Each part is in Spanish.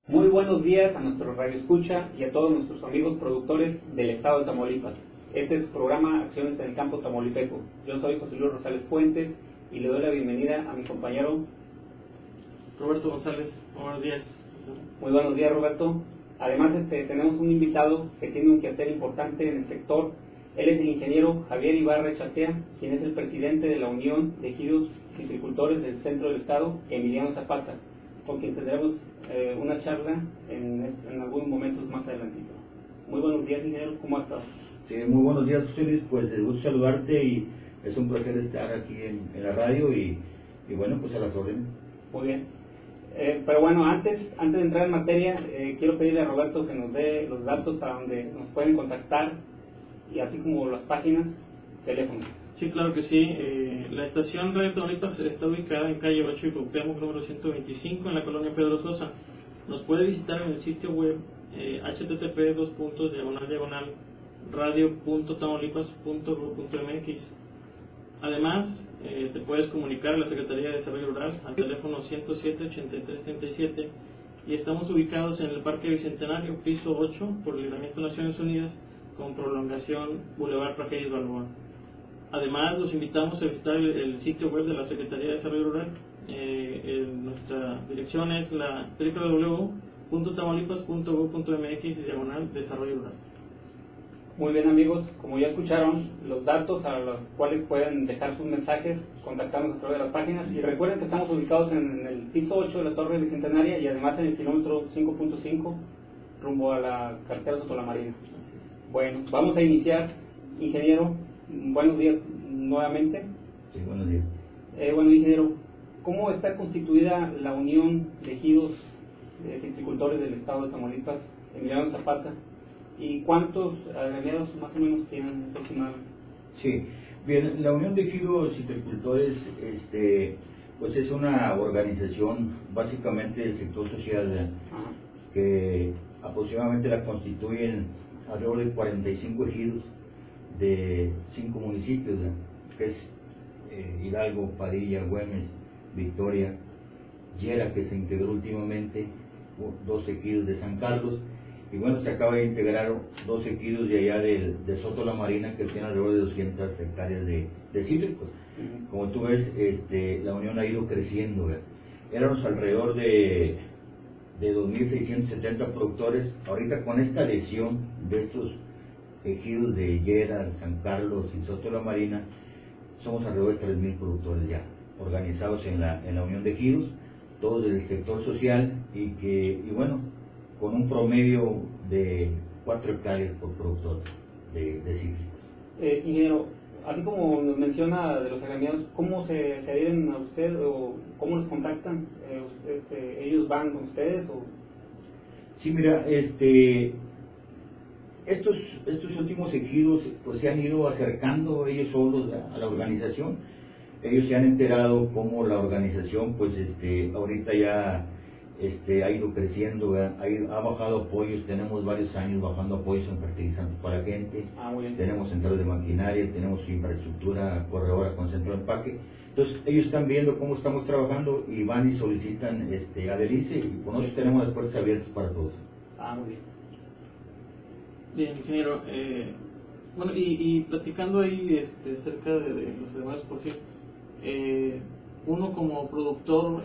Muy buenos días a nuestro Radio Escucha y a todos nuestros amigos productores del estado de Tamaulipas. Este es su programa Acciones en el Campo Tamaulipeco. Yo soy José Luis Rosales Puentes y le doy la bienvenida a mi compañero Roberto González. Buenos días. Muy buenos días, Roberto. Además, tenemos un invitado que tiene un quehacer importante en el sector. Él es el ingeniero Javier Ibarra Echatea, quien es el presidente de la Unión de Ejidos Citricultores del Centro del Estado, Emiliano Zapata, con quien tendremos una charla en algunos momentos más adelantito. Muy buenos días, ingeniero, ¿cómo ha estado? Sí, muy buenos días, José Luis, pues es gusto saludarte y es un placer estar aquí en la radio y bueno, pues a las órdenes. Muy bien. Pero bueno, antes de entrar en materia, quiero pedirle a Roberto que nos dé los datos a donde nos pueden contactar y así como las páginas, teléfonos. Sí, claro que sí. La estación Radio Tamaulipas está ubicada en calle 8 y Cuauhtémoc, número 125, en la colonia Pedro Sosa. Nos puede visitar en el sitio web http://radio.tamaulipas.gov.mx. Además, te puedes comunicar a la Secretaría de Desarrollo Rural al teléfono 107-8337 y estamos ubicados en el Parque Bicentenario, piso 8, por el Libramiento de Naciones Unidas, con prolongación Boulevard Prajedes Balboa. Además, los invitamos a visitar el sitio web de la Secretaría de Desarrollo Rural. Nuestra dirección es la www.tamaulipas.gov.mx/desarrollo rural. Muy bien, amigos, como ya escucharon, los datos a los cuales pueden dejar sus mensajes, contactarnos a través de las páginas. Y recuerden que estamos ubicados en el piso 8 de la Torre Bicentenaria y además en el kilómetro 5.5 rumbo a la carretera Soto la Marina. Bueno, vamos a iniciar, ingeniero. Buenos días nuevamente. Sí, buenos días. Bueno, ingeniero, ¿cómo está constituida la Unión de Ejidos Citricultores del Estado de Tamaulipas, Emiliano Zapata? ¿Y cuántos agremiados más o menos tienen aproximadamente? Sí, bien, la Unión de Ejidos Citricultores pues es una organización básicamente del sector social que aproximadamente la constituyen alrededor de 45 ejidos de 5 municipios, que es Hidalgo, Padilla, Güemes, Victoria, Yera, que se integró últimamente, 2 ejidos de San Carlos, y bueno, se acaba de integrar 2 ejidos de allá de Soto la Marina, que tiene alrededor de 200 hectáreas de cítricos. Como tú ves, la unión ha ido creciendo, éramos alrededor de 2.670 productores. Ahorita con esta adhesión de estos ejidos de Yera, San Carlos y Soto la Marina, somos alrededor de 3.000 productores ya organizados en la Unión de Ejidos, todos del sector social y bueno, con un promedio de 4 hectáreas por productor de cítricos. Ingeniero, así como nos menciona de los agremiados, ¿cómo se adhieren a usted o cómo los contactan? ¿Ellos van con ustedes o...? Sí, mira, estos últimos ejidos pues se han ido acercando ellos solos a la organización. Ellos se han enterado cómo la organización pues ahorita ya ha ido creciendo, ha bajado apoyos. Tenemos varios años bajando apoyos en fertilizantes para la gente. Tenemos centros de maquinaria, tenemos infraestructura corredora con centro de empaque. Entonces ellos están viendo cómo estamos trabajando y van y solicitan adherirse, y con nosotros tenemos las puertas abiertas para todos. Muy bien. Bien, ingeniero, bueno, y platicando ahí cerca de los demás, por sí, uno como productor,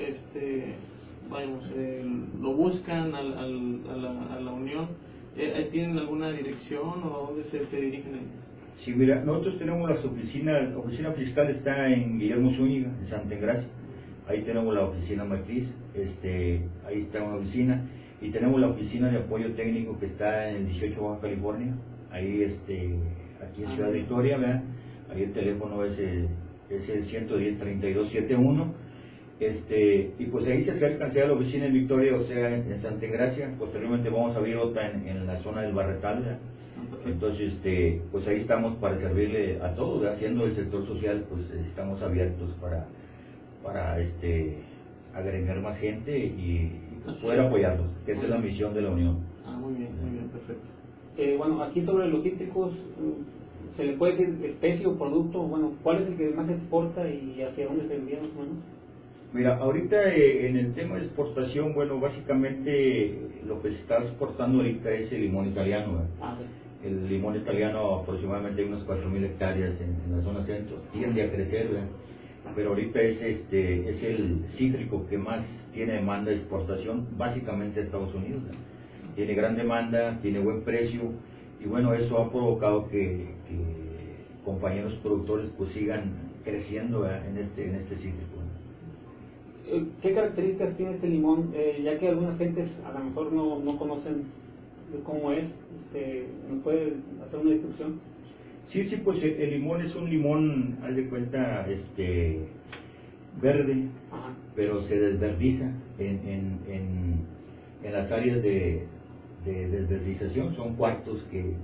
lo buscan a la unión, ¿tienen alguna dirección o a dónde se dirigen ahí? Sí, mira, nosotros tenemos la oficina fiscal está en Guillermo Zúñiga, en Santa Engracia. Ahí tenemos la oficina matriz, ahí está una oficina, y tenemos la oficina de apoyo técnico que está en el 18 Baja California, ahí aquí en Ciudad Victoria, ¿verdad? Ahí el teléfono es el 110-3271, y pues ahí se acercan, sea la oficina en Victoria o sea en Santa Engracia. Posteriormente vamos a abrir otra en la zona del Barretal, ¿verdad? Entonces, pues ahí estamos para servirle a todos, ¿verdad? Siendo el sector social, pues estamos abiertos para agregar más gente y poder apoyarlos, que esa es la misión de la Unión. Muy bien, perfecto. Bueno, aquí sobre los cítricos, ¿se le puede decir especie o producto? Bueno, ¿cuál es el que más se exporta y hacia dónde se envía más o menos? Mira, ahorita en el tema de exportación, bueno, básicamente lo que se está exportando ahorita es el limón italiano, ¿verdad? Sí. El limón italiano aproximadamente hay unas 4.000 hectáreas en la zona centro, tiende a crecer, ¿verdad? Pero ahorita es el cítrico que más tiene demanda de exportación, básicamente a Estados Unidos, ¿verdad? Tiene gran demanda, tiene buen precio, y bueno, eso ha provocado que compañeros productores pues sigan creciendo, ¿verdad? en este cítrico, ¿verdad? ¿Qué características tiene este limón? Ya que algunas gentes a lo mejor no conocen cómo es, ¿nos puede hacer una descripción? Sí, pues el limón es un limón, haz de cuenta, verde, Ajá. pero se desverdiza en las áreas de desverdización, son cuartos que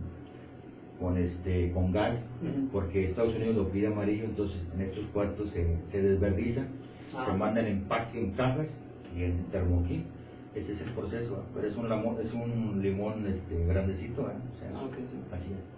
con gas, porque Estados Unidos lo pide amarillo, entonces en estos cuartos se desverdiza, se manda en empaque en cajas y en termoquí. Ese es el proceso, pero es un limón grandecito, o sea, así es.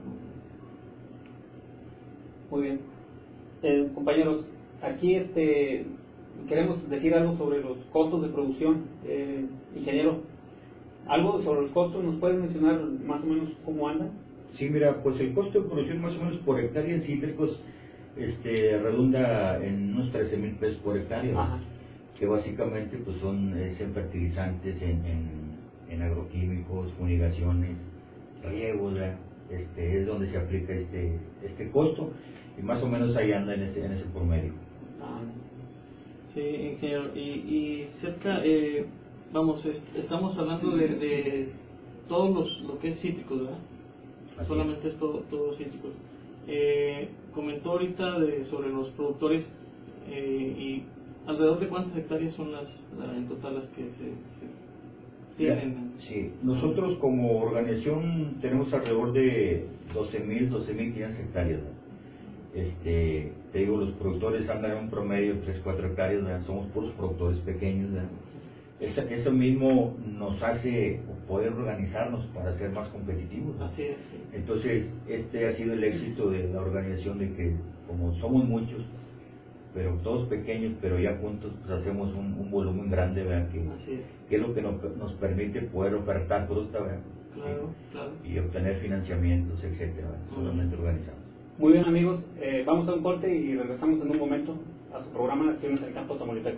Muy bien. Compañeros, aquí queremos decir algo sobre los costos de producción. Ingeniero, ¿algo sobre los costos? ¿Nos puedes mencionar más o menos cómo andan? Sí, mira, pues el costo de producción más o menos por hectárea en cítricos redunda en unos 13,000 pesos por hectárea. Ajá. Que básicamente pues es en fertilizantes, en agroquímicos, fumigaciones, riegos, es donde se aplica este costo, y más o menos ahí anda en ese promedio. Sí, ingeniero, y cerca, estamos hablando de todos lo que es cítricos, ¿verdad? Así solamente es todo cítricos. Comentó ahorita sobre los productores, y alrededor de cuántas hectáreas son en total las que se tienen. Sí, nosotros como organización tenemos alrededor de 12,500 hectáreas. Te digo, los productores andan en un promedio de 3-4 hectáreas, ¿verdad? Somos puros productores pequeños, ¿verdad? Eso mismo nos hace poder organizarnos para ser más competitivos, ¿verdad? Así es, sí. Entonces, ha sido el éxito de la organización, de que como somos muchos, pero todos pequeños, pero ya juntos pues hacemos un volumen grande, ¿verdad? Que es lo que nos permite poder ofertar fruta, ¿verdad? Claro. Y obtener financiamientos, etcétera, solamente organizados. Muy bien, amigos, vamos a un corte y regresamos en un momento a su programa Acciones en el Campo Tamaulipeco.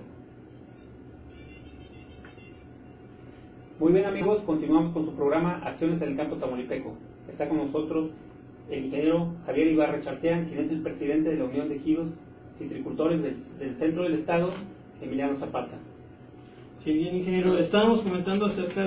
Muy bien, amigos, continuamos con su programa Acciones en el Campo Tamaulipeco. Está con nosotros el ingeniero Javier Ibarra Chaltea, quien es el presidente de la Unión de Ejidos Citricultores del centro del estado, Emiliano Zapata. Sí, bien, ingeniero, estábamos comentando acerca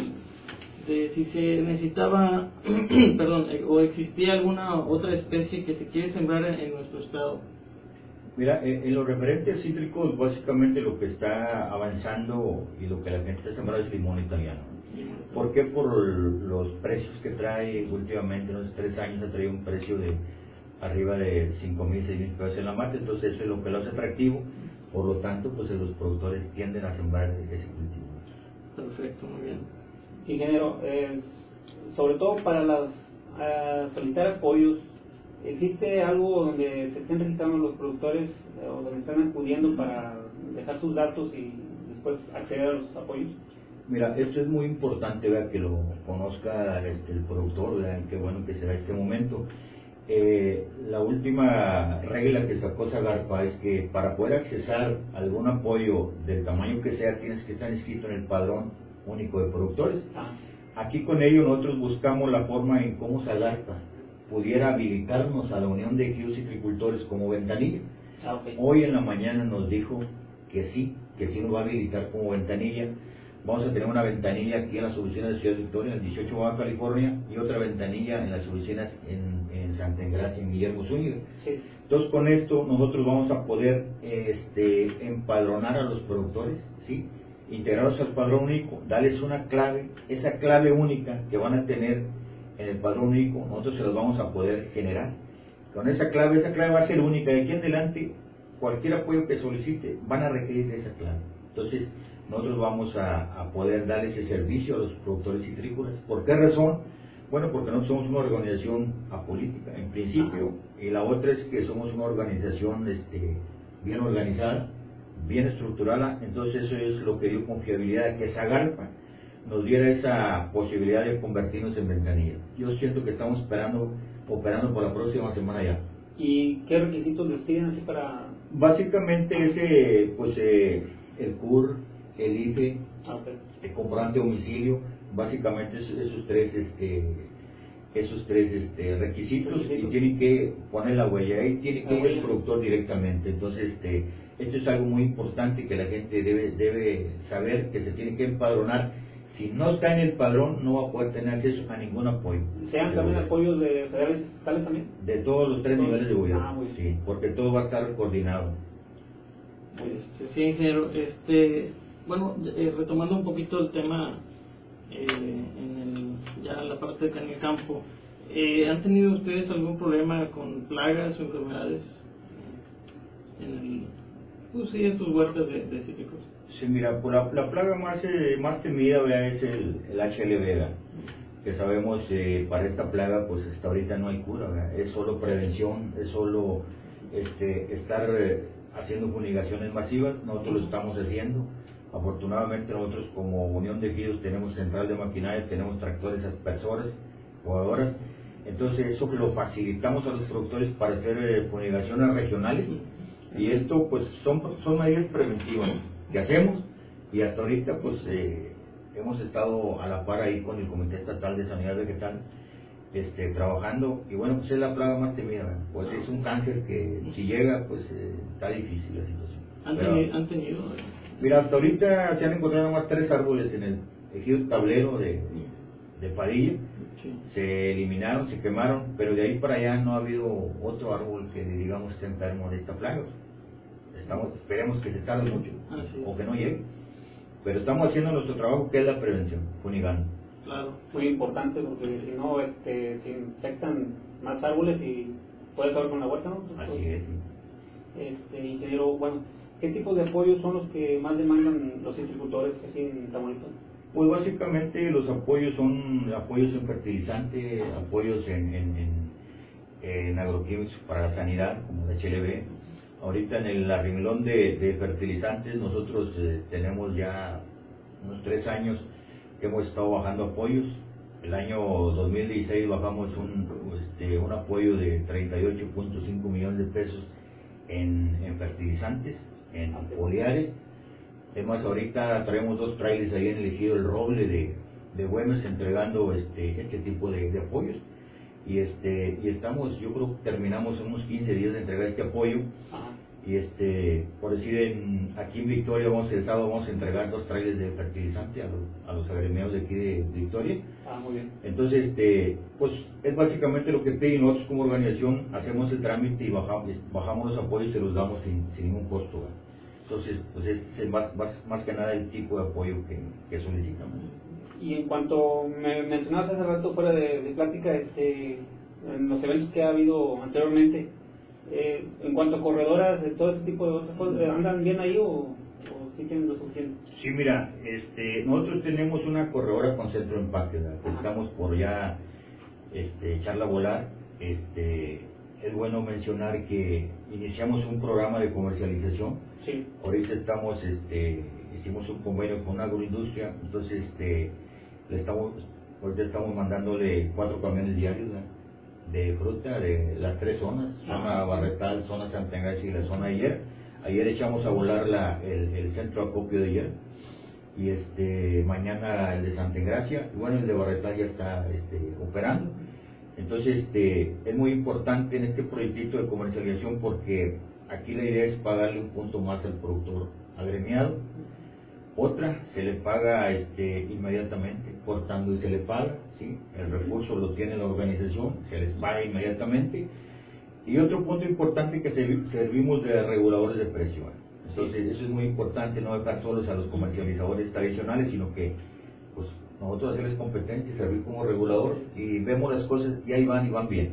de si se necesitaba, o existía alguna otra especie que se quiere sembrar en nuestro estado. Mira, en lo referente a cítricos, básicamente lo que está avanzando y lo que la gente está sembrando es limón italiano. ¿Por qué? Por los precios que trae últimamente, en los 3 años ha traído un precio de arriba de 5,000, 6,000 pesos en la mata, entonces eso es lo que lo hace atractivo, por lo tanto pues los productores tienden a sembrar ese cultivo. Perfecto, muy bien. Ingeniero, sobre todo para solicitar apoyos, ¿existe algo donde se estén registrando los productores o donde están acudiendo para dejar sus datos y después acceder a los apoyos? Mira, esto es muy importante, ¿verdad? Que lo conozca el productor, ¿verdad? Qué bueno que se da este momento. La última regla que sacó Zagarpa es que para poder accesar algún apoyo del tamaño que sea, tienes que estar inscrito en el Padrón Único de Productores. Aquí con ello nosotros buscamos la forma en cómo Zagarpa pudiera habilitarnos a la Unión de Ejidos Citricultores como ventanilla. Okay. Hoy en la mañana nos dijo que sí nos va a habilitar como ventanilla. Vamos a tener una ventanilla aquí en las oficinas de Ciudad Victoria, en 18 Baja California, y otra ventanilla en las oficinas en Santa Engracia, en Guillermo Zúñiga. Sí. Entonces, con esto nosotros vamos a poder empadronar a los productores, ¿sí? Integrarlos al padrón único, darles una clave, esa clave única que van a tener en el padrón único, nosotros se los vamos a poder generar. Con esa clave va a ser única. De aquí en adelante, cualquier apoyo que solicite, van a requerir de esa clave. Entonces, nosotros vamos a poder dar ese servicio a los productores citrícolas. ¿Por qué razón? Bueno, porque no somos una organización apolítica, en principio, y la otra es que somos una organización bien organizada, bien estructurada. Entonces eso es lo que dio confiabilidad a que Zagarpa nos diera esa posibilidad de convertirnos en ventanilla. Yo siento que estamos operando por la próxima semana ya. ¿Y qué requisitos les piden así para...? Básicamente el CUR, el IFE, el comprobante de domicilio, básicamente esos tres requisitos, y tienen que poner la huella y tiene que ir el productor directamente. Entonces esto es algo muy importante que la gente debe saber, que se tiene que empadronar. Si no está en el padrón, no va a poder tener acceso a ningún apoyo. ¿Sean también apoyos de federales estatales también? De todos los tres niveles de gobierno, sí, porque todo va a estar coordinado. Sí, ingeniero. Bueno, retomando un poquito el tema, ya la parte de acá en el campo, ¿han tenido ustedes algún problema con plagas o enfermedades en sus huertas de cítricos? Sí, mira, pues la plaga más temida, ¿verdad?, es el HL Vega, que sabemos para esta plaga pues hasta ahorita no hay cura, ¿verdad? Es solo prevención, es solo estar haciendo fumigaciones masivas. Nosotros lo estamos haciendo. Afortunadamente nosotros como Unión de Ejidos tenemos central de maquinaria, tenemos tractores aspersoras, podadoras, entonces eso lo facilitamos a los productores para hacer fumigaciones regionales, y esto pues son medidas preventivas que hacemos, y hasta ahorita pues hemos estado a la par ahí con el Comité Estatal de Sanidad Vegetal trabajando, y bueno, pues es la plaga más temida, ¿verdad? Pues es un cáncer que si llega pues está difícil la situación. ¿Han tenido? Mira, hasta ahorita se han encontrado más 3 árboles en el ejido Tablero de Padilla, se eliminaron, se quemaron, pero de ahí para allá no ha habido otro árbol que digamos esté enfermo de esta plaga. Esperemos que se tarde mucho o que no llegue, pero estamos haciendo nuestro trabajo, que es la prevención, funigando. Claro, muy importante, porque si no se infectan más árboles y puede acabar con la huerta, ¿no? Así es. Ingeniero, bueno, ¿qué tipo de apoyos son los que más demandan los citricultores aquí en Tamaulipas? Pues básicamente los apoyos son apoyos en fertilizante, apoyos en agroquímicos para la sanidad, como la HLB. Ahorita en el arreglón de fertilizantes nosotros tenemos ya unos 3 años que hemos estado bajando apoyos. El año 2016 bajamos un apoyo de 38.5 millones de pesos en fertilizantes, en foliares. Es más, ahorita traemos 2 trailers ahí en el ejido El Roble de Güemes entregando este tipo de apoyos. Y estamos, yo creo que terminamos en unos 15 días de entregar este apoyo. Y por decir, aquí en Victoria el sábado vamos a entregar 2 trailers de fertilizante a los agremiados de aquí de Victoria. Muy bien. Entonces, pues es básicamente lo que piden. Nosotros como organización hacemos el trámite y bajamos los apoyos y se los damos sin ningún costo, ¿verdad? Entonces, pues es más que nada el tipo de apoyo que solicitamos. Y en cuanto me mencionabas hace rato fuera de plática, en los eventos que ha habido anteriormente, en cuanto a corredoras, de todo ese tipo de otras cosas, ¿andan bien ahí o sí tienen lo suficiente? Sí, mira, nosotros tenemos una corredora con centro de empaque, ¿verdad? Estamos por ya echarla a volar. Es bueno mencionar que iniciamos un programa de comercialización. Sí. Ahorita hicimos un convenio con una agroindustria, entonces ahorita estamos mandándole 4 camiones diarios, ¿verdad?, de fruta de las 3 zonas, zona Barretal, zona Santa Engracia y la zona Ayer. Ayer echamos a volar el centro de acopio de Ayer, y mañana el de Santa Engracia, y bueno, el de Barretal ya está operando. Entonces es muy importante en este proyectito de comercialización, porque aquí la idea es pagarle un punto más al productor agremiado. Otra, se le paga inmediatamente, cortando y se le paga, ¿sí? El recurso lo tiene la organización, se les paga inmediatamente. Y otro punto importante, que servimos de reguladores de precio. Entonces eso es muy importante, no dejar solos a los comercializadores tradicionales, sino que pues nosotros hacerles competencia y servir como regulador, y vemos las cosas y ahí van y van bien.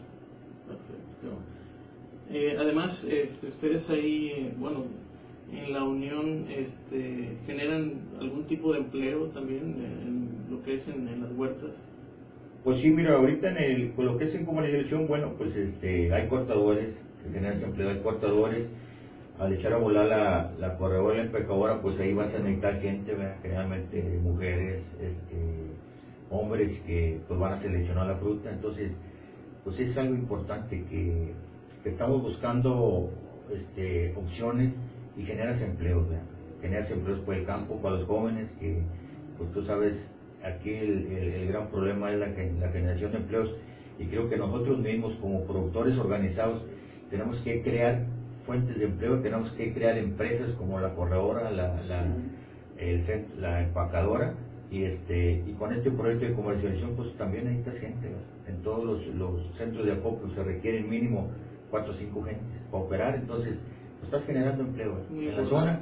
Perfecto. Además, ustedes ahí, bueno, en la unión generan algún tipo de empleo también en lo que es en las huertas. Pues sí, mira, ahorita con lo que es en comercialización, bueno, pues hay cortadores, que generan empleo, hay cortadores, al echar a volar la corredora y la empacadora, pues ahí vas a necesitar gente, ¿verdad? Generalmente mujeres, hombres que pues van a seleccionar la fruta. Entonces pues es algo importante que estamos buscando opciones y generas empleos, ¿verdad? Generas empleos por el campo, para los jóvenes, que pues tú sabes, aquí el gran problema es la generación de empleos, y creo que nosotros mismos como productores organizados tenemos que crear fuentes de empleo, tenemos que crear empresas como la corredora, la empacadora, y con este proyecto de comercialización pues también necesitas gente, ¿verdad? En todos los centros de acopio se requieren mínimo 4 o 5 gentes para operar, entonces pues, estás generando empleo en la zona.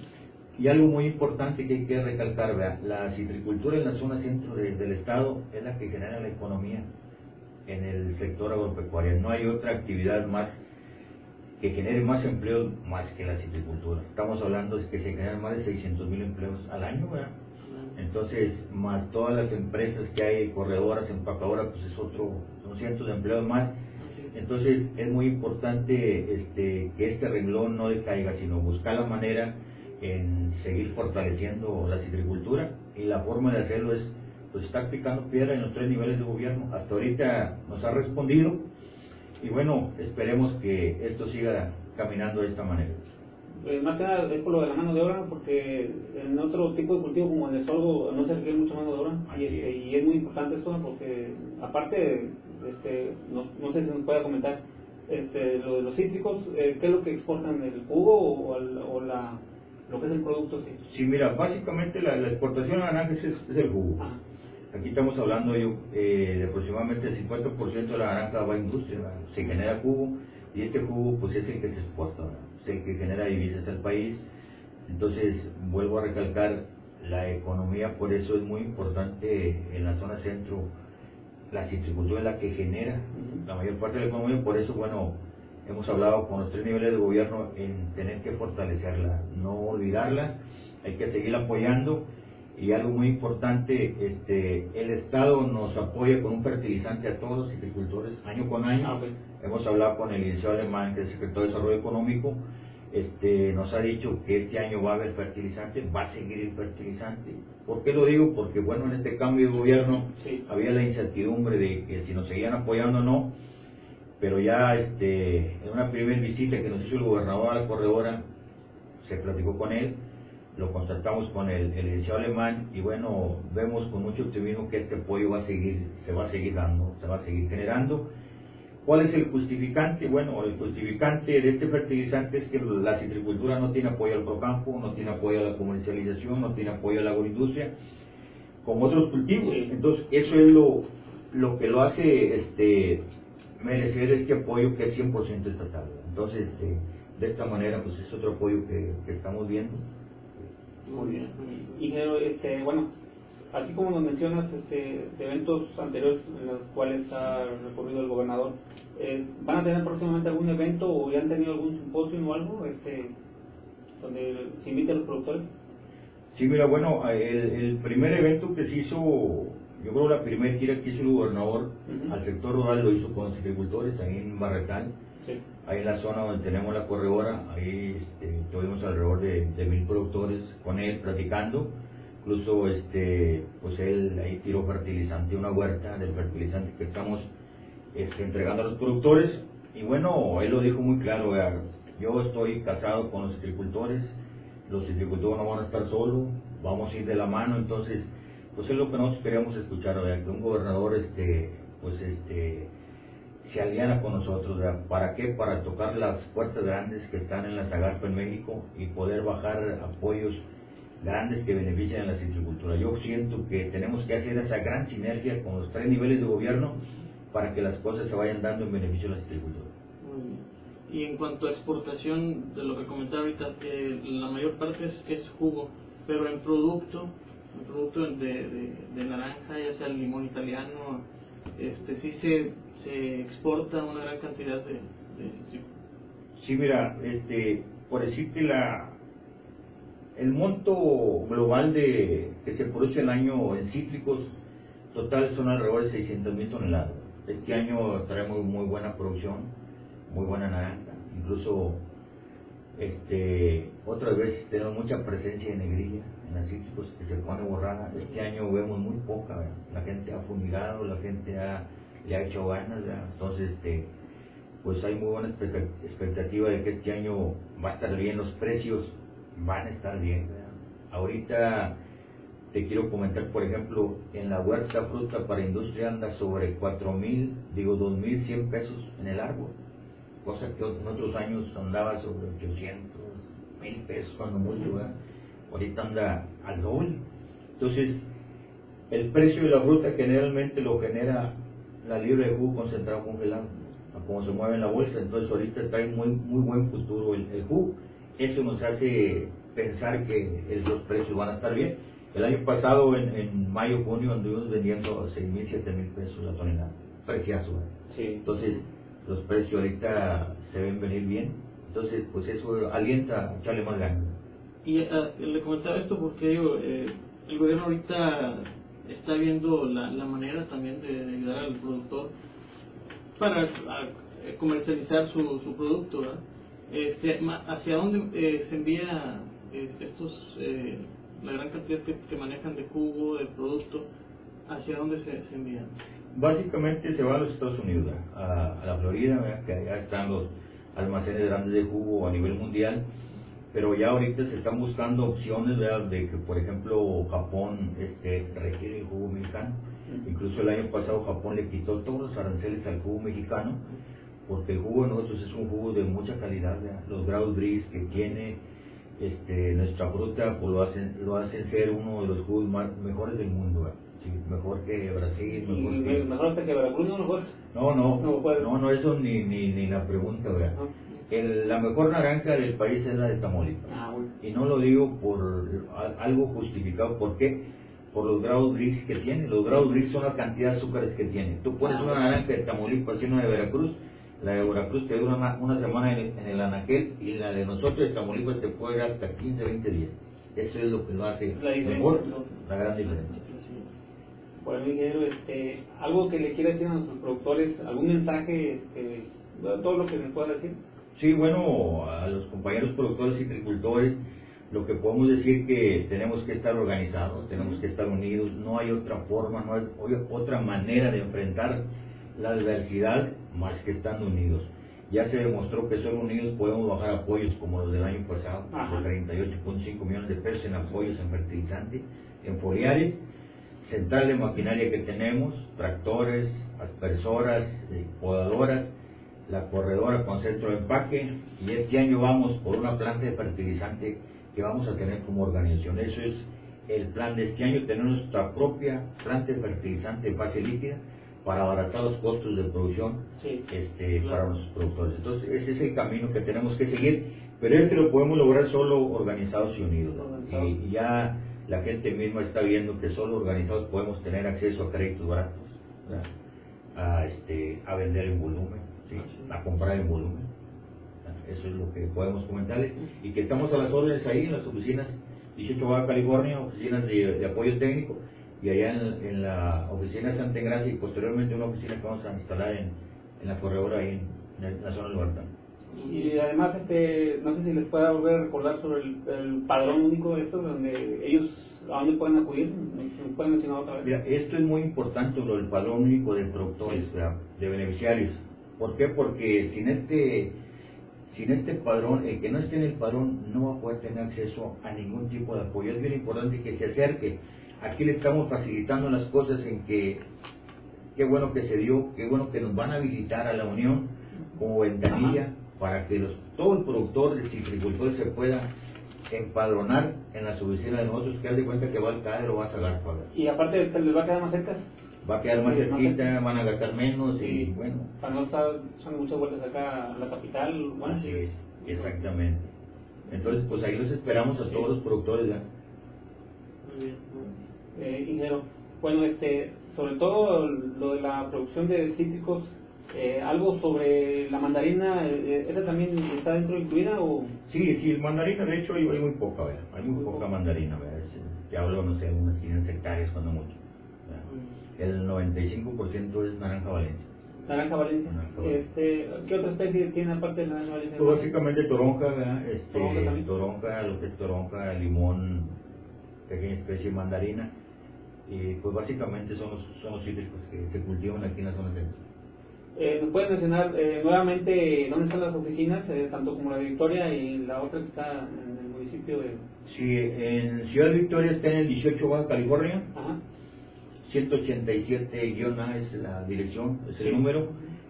Y algo muy importante que hay que recalcar, ¿verdad? La citricultura en la zona centro del estado es la que genera la economía en el sector agropecuario. No hay otra actividad más que genere más empleos más que la citricultura. Estamos hablando de que se generan más de 600,000 empleos al año, ¿verdad? Entonces, más todas las empresas que hay, corredoras, empacadoras, pues son cientos de empleos más. Entonces, es muy importante que este renglón no decaiga, sino buscar la manera en seguir fortaleciendo la citricultura, y la forma de hacerlo es pues estar picando piedra en los 3 niveles de gobierno. Hasta ahorita nos ha respondido, y bueno, esperemos que esto siga caminando de esta manera. Más que nada es por lo de la mano de obra, porque en otro tipo de cultivo como el de sorgo no se requiere mucha mano de obra, y es muy importante esto, porque aparte, no sé si nos puede comentar lo de los cítricos, ¿qué es lo que exportan? ¿El jugo o lo que es el producto? Sí, mira, básicamente la exportación de naranjas es el jugo. Ajá. Aquí estamos hablando de aproximadamente el 50% de la naranja va a industria, ¿verdad? Se genera jugo, y este jugo pues es el que se exporta, ¿verdad? Es el que genera divisas al país. Entonces vuelvo a recalcar, la economía, por eso es muy importante en la zona centro, la citricultura es la que genera la mayor parte de la economía. Por eso, bueno, hemos hablado con los 3 niveles de gobierno en tener que fortalecerla, no olvidarla, hay que seguir apoyando. Y algo muy importante, el Estado nos apoya con un fertilizante a todos los citricultores año con año. Hemos hablado con el licenciado Alemán, que es el secretario de Desarrollo Económico, nos ha dicho que este año va a haber fertilizante, va a seguir el fertilizante. ¿Por qué lo digo? Porque bueno, en este cambio de gobierno había la incertidumbre de que si nos seguían apoyando o no, pero ya en una primera visita que nos hizo el gobernador a la corredora, se platicó con él, lo contactamos con el licenciado Alemán, y bueno, vemos con mucho optimismo que este apoyo se va a seguir dando, se va a seguir generando. ¿Cuál es el justificante? Bueno, el justificante de este fertilizante es que la citricultura no tiene apoyo al procampo, no tiene apoyo a la comercialización, no tiene apoyo a la agroindustria, como otros cultivos. Entonces, eso es lo que lo hace merecer este apoyo, que es 100% estatal. Entonces, de esta manera, pues es otro apoyo que estamos viendo. Muy bien. Ingeniero, bueno, así como nos mencionas de eventos anteriores en los cuales ha recorrido el gobernador, ¿van a tener próximamente algún evento o ya han tenido algún simposio o algo donde se invite a los productores? Sí, mira, bueno, el primer evento que se hizo, yo creo la primera gira que hizo el gobernador al sector rural lo hizo con los agricultores ahí en Barretán. Sí. Ahí en la zona donde tenemos la corredora, ahí tuvimos alrededor de 1,000 productores con él platicando. Incluso pues él ahí tiró fertilizante, una huerta del fertilizante que estamos entregando a los productores. Y bueno, él lo dijo muy claro, yo estoy casado con los agricultores no van a estar solos, vamos a ir de la mano. Entonces pues es lo que nosotros queríamos escuchar, que un gobernador se aliara con nosotros, ¿verdad? ¿Para qué? Para tocar las puertas grandes que están en la Zagarpa en México y poder bajar apoyos grandes que benefician a la citricultura. Yo siento que tenemos que hacer esa gran sinergia con los 3 niveles de gobierno para que las cosas se vayan dando en beneficio de la citricultura. Muy bien. Y en cuanto a exportación, de lo que comentaba ahorita, que la mayor parte es jugo, pero en producto de naranja, ya sea el limón italiano, sí se exporta una gran cantidad de cítricos. Sí, mira, por decirte el monto global que se produce el año en cítricos total son alrededor de 600,000 toneladas. Este año traemos muy buena producción, muy buena naranja. Incluso Otras veces tenemos mucha presencia de negrilla en las cítricos que se pone borrada. Este año vemos muy poca, ¿verdad? La gente ha fumigado, la gente le ha hecho ganas, ¿verdad? Entonces, pues hay muy buena expectativa de que este año va a estar bien, los precios van a estar bien, ¿verdad? Ahorita te quiero comentar, por ejemplo, en la huerta fruta para industria anda sobre 2,100 pesos en el árbol, cosa que en otros años andaba sobre 800, 1,000 pesos cuando mucho, ¿verdad? Ahorita anda al doble. Entonces, el precio de la fruta generalmente lo genera la libra de jugo concentrado congelado, como se mueve en la bolsa. Entonces ahorita trae muy buen futuro el jugo. Eso nos hace pensar que los precios van a estar bien. El año pasado, en mayo, junio, anduvimos vendiendo 6,000, 7,000 pesos la tonelada. Preciazo, ¿verdad? Sí. Entonces, los precios ahorita se ven venir bien. Entonces, pues eso alienta a echarle más ganas. Y le comentaba esto porque digo, el gobierno ahorita está viendo la manera también de ayudar al productor para comercializar su producto, ¿verdad? ¿Hacia dónde se envía la gran cantidad que manejan de jugo, de producto? ¿Hacia dónde se envían? Básicamente se va a los Estados Unidos, a la Florida, ¿verdad? Que allá están los almacenes grandes de jugo a nivel mundial, pero ya ahorita se están buscando opciones, ¿verdad? De que, por ejemplo, Japón requiere el jugo mexicano. Incluso el año pasado Japón le quitó todos los aranceles al jugo mexicano, porque el jugo de nosotros es un jugo de mucha calidad, ¿verdad? Los grados gris que tiene nuestra fruta, pues lo hacen ser uno de los jugos mejores del mundo, ¿verdad? Sí, mejor que Brasil, mejor hasta que Veracruz, ¿no? Mejor. No, eso ni la pregunta, ¿verdad? La mejor naranja del país es la de Tamaulipas. Bueno. Y no lo digo por algo justificado. ¿Por qué? Por los grados gris que tiene. Los grados gris son la cantidad de azúcares que tiene. Tú pones una naranja de Tamaulipas y una de Veracruz. La de Veracruz te dura una semana en el anaquel, y la de nosotros de Tamaulipas te puede dar hasta 15, 20 días. Eso es lo que lo hace mejor, la gran diferencia. Bueno, ingeniero, algo que le quiera decir a nuestros productores, algún mensaje, todo lo que les pueda decir. Sí, bueno, a los compañeros productores y agricultores, lo que podemos decir que tenemos que estar organizados, tenemos que estar unidos, no hay otra forma, no hay otra manera de enfrentar la adversidad más que estando unidos. Ya se demostró que solo unidos podemos bajar apoyos como los del año pasado, de 38.5 millones de pesos en apoyos en fertilizante, en foliares, central de maquinaria que tenemos, tractores, aspersoras, podadoras, la corredora con centro de empaque, y este año vamos por una planta de fertilizante que vamos a tener como organización. Eso es el plan de este año, tener nuestra propia planta de fertilizante de fase líquida para abaratar los costos de producción para nuestros productores. Entonces ese es el camino que tenemos que seguir, pero lo podemos lograr solo organizados y unidos, ¿no? Y ya la gente misma está viendo que solo organizados podemos tener acceso a créditos baratos, a vender en volumen, ¿sí? A comprar en volumen. Eso es lo que podemos comentarles, y que estamos a las órdenes ahí en las oficinas 18 Baja California, oficinas de apoyo técnico, y allá en la oficina de Santa Engracia, y posteriormente una oficina que vamos a instalar en la corredora ahí en la zona de Libertad. Y además, no sé si les pueda volver a recordar sobre el padrón único de esto, donde ellos, ¿a dónde pueden acudir? ¿Me pueden mencionar otra vez? Mira, esto es muy importante, lo del padrón único de productores, de beneficiarios. ¿Por qué? Porque sin este padrón, el que no esté en el padrón no va a poder tener acceso a ningún tipo de apoyo. Es bien importante que se acerque. Aquí le estamos facilitando las cosas en que, qué bueno que se dio, qué bueno que nos van a habilitar a la unión como ventanilla para que todo el productor, el citricultor se pueda empadronar en las oficinas de nosotros, que haz de cuenta que va al CADE o va a sacar pagar. Y aparte, ¿les va a quedar más cerca? Va a quedar más cerquita, van a gastar menos, y bueno. Para no estar echando muchas vueltas acá a la capital. Bueno, así es, exactamente. Entonces, pues ahí los esperamos a todos los productores, ¿ya? Muy bien. Ingeniero, bueno, sobre todo lo de la producción de cítricos, algo sobre la mandarina, ¿esa también está dentro incluida o...? Sí, el mandarina, de hecho, hay muy poca, ¿verdad? Hay muy poca mandarina, ¿verdad? Te hablo, no sé, unas 500 hectáreas cuando mucho, ¿verdad? El 95% es naranja valencia. Naranja Valencia. Naranja Valencia. ¿Qué otra especie tiene aparte de naranja Valencia? Pues básicamente toronja, ¿verdad? Toronja, lo que es toronja, limón, pequeña especie de mandarina, y pues básicamente son los cítricos que se cultivan aquí en la zona centro. ¿Nos pueden mencionar nuevamente dónde están las oficinas, tanto como la de Victoria y la otra que está en el municipio de...? Sí, en Ciudad Victoria está en el 18 Baja California. Ajá. 187-A es la dirección, es el número.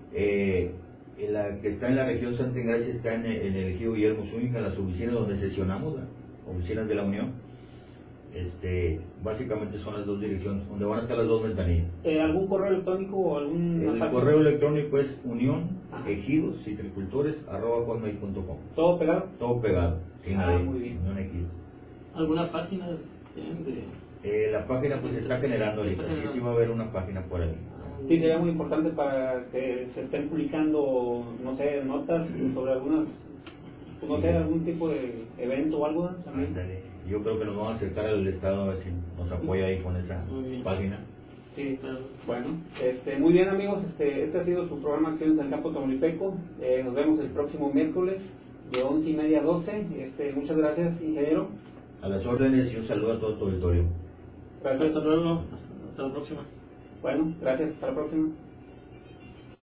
La que está en la región Santa Engracia está en el ejido Guillermo Zúñiga, en las oficinas donde sesionamos, ¿verdad? Oficinas de la Unión. Básicamente son las dos direcciones, donde van a estar las dos ventanillas. ¿Algún correo electrónico o algún...? El correo electrónico es unionejidos.com. ¿Todo pegado? Todo pegado, sin nadie. Muy bien. Unión Ejidos. ¿Alguna página de...? La página pues se está generando ahorita, sí va a haber una página por ahí. Sí, sería muy importante para que se estén publicando, no sé, notas sobre algunas, no sé, algún tipo de evento o algo también. Yo creo que nos vamos a acercar al Estado a ver si nos apoya ahí con esa página. Sí, bueno, muy bien amigos, este ha sido su programa Acciones del Campo Tamaulipeco. Nos vemos el próximo miércoles de 11:30 a 12. Muchas gracias, ingeniero. A las órdenes y un saludo a todo tu auditorio. Gracias. Hasta luego, hasta la próxima. Bueno, gracias, hasta la próxima.